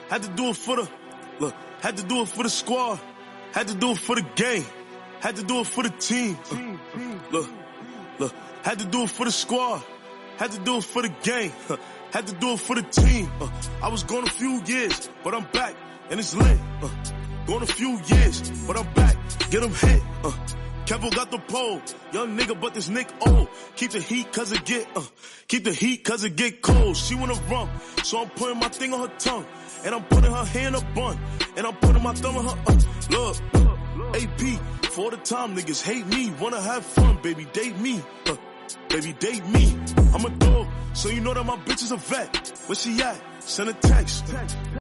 Had to do it for the, look, had to do it for the squad. Had to do it for the game. Had to do it for the team. Look, had to do it for the squad. Had to do it for the game. Had to do it for the team. I was gone a few years, but I'm back and it's lit. Gone a few years, but I'm back. Get him hit. Kevo got the pole. Young nigga, but this Nick old. Keep the heat cause it get cold. She wanna run, so I'm putting my thing on her tongue. And I'm putting her hand up bun. And I'm putting my thumb on her, look, AP, for the time niggas hate me. Wanna have fun, baby, date me. Baby, date me. I'm a dog, so you know that my bitch is a vet. Where she at? Send a text.